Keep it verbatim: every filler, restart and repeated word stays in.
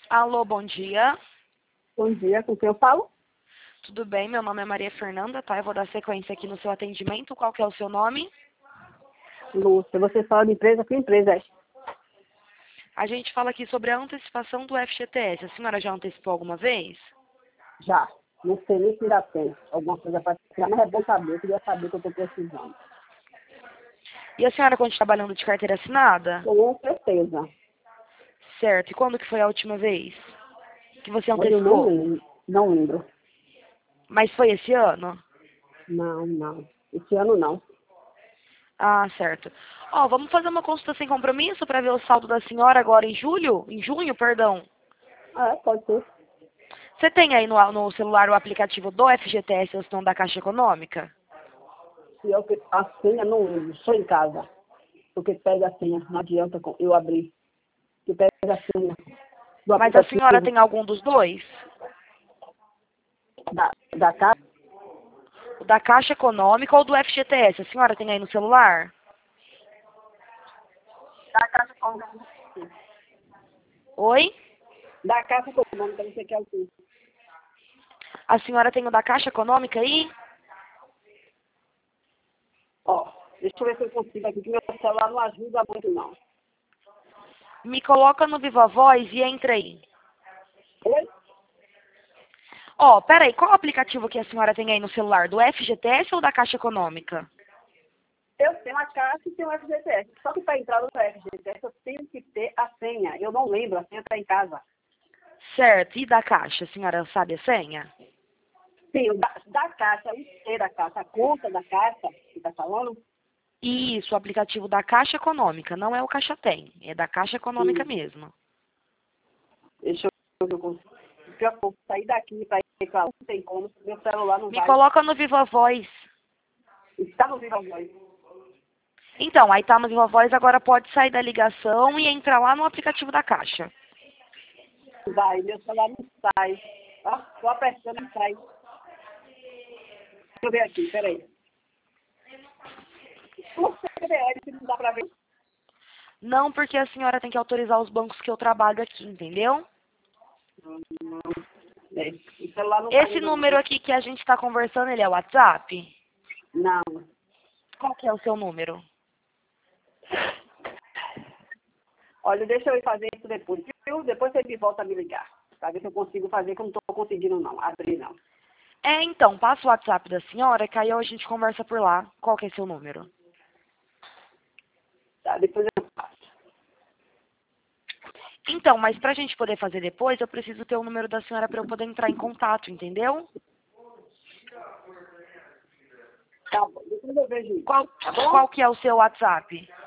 Alô, bom dia. Bom dia, com quem eu falo? Tudo bem? Meu nome é Maria Fernanda, tá? Eu vou dar sequência aqui no seu atendimento. Qual que é o seu nome? Lúcia, você fala de empresa, que empresa é? A gente fala aqui sobre a antecipação do F G T S. A senhora já antecipou alguma vez? Já. Não sei nem se ainda tem alguma coisa para tirar, mas é bom saber, eu queria saber o que eu estou precisando. E a senhora continua trabalhando de carteira assinada? Com certeza. Certo. E quando que foi a última vez que você Olha, eu não antecipou? lembro. Não lembro. Mas foi esse ano? Não, não. Esse ano não. Ah, certo. Ó, vamos fazer uma consulta sem compromisso para ver o saldo da senhora agora em julho? Em junho, perdão. Ah, é, pode ser. Você tem aí no, no celular o aplicativo do F G T S ou se não da Caixa Econômica? Se eu, que- a senha, não lembro. Estou em casa. Porque pega a senha. Não adianta com- eu abrir. Que pega a senha do Mas a senhora aplicativo tem algum dos dois? da, da casa. O da Caixa Econômica ou do F G T S? A senhora tem aí no celular? Da Caixa Econômica. Oi? Da Caixa Econômica, não sei o que é o quê. A senhora tem o da Caixa Econômica aí? Ó, deixa eu ver se eu consigo aqui, que meu celular não ajuda muito, não. Me coloca no Viva Voz e entra aí. Oi? Ó, peraí, qual aplicativo que a senhora tem aí no celular? Do F G T S ou da Caixa Econômica? Eu tenho a Caixa e tenho o F G T S. Só que para entrar no F G T S eu tenho que ter a senha. Eu não lembro, a senha está em casa. Certo. E da Caixa? A senhora sabe a senha? Sim, da, da Caixa, o C da Caixa, a conta da Caixa, que está falando? Isso, o aplicativo da Caixa Econômica. Não é o Caixa Tem. É da Caixa Econômica Sim. mesmo. Deixa eu ver se eu consigo. Porque eu vou sair daqui para ir para lá, não tem como, meu celular não Me vai. coloca no Viva Voz. Está no Viva Voz. Então, aí tá no Viva Voz, agora pode sair da ligação e entrar lá no aplicativo da Caixa. Vai, meu celular não sai. Ó, tô apertando, não sai. Deixa eu ver aqui, peraí. Por C D L, se não dá para ver. Não, porque a senhora tem que autorizar os bancos que eu trabalho aqui, entendeu? Não, é. O celular não vai Esse no número aqui que a gente está conversando, ele é o WhatsApp? Não. Qual que é o seu número? Olha, deixa eu ir fazer isso depois. Viu? Depois você me volta a me ligar. Pra ver se eu consigo fazer, que eu não estou conseguindo não. Abrir não. É, então, passa o WhatsApp da senhora, que aí a gente conversa por lá. Qual que é seu número? Tá? Depois eu faço. Então, mas pra gente poder fazer depois, eu preciso ter o número da senhora para eu poder entrar em contato, entendeu? Tá bom. Depois eu vejo isso. Qual, Tá bom? qual que é o seu WhatsApp?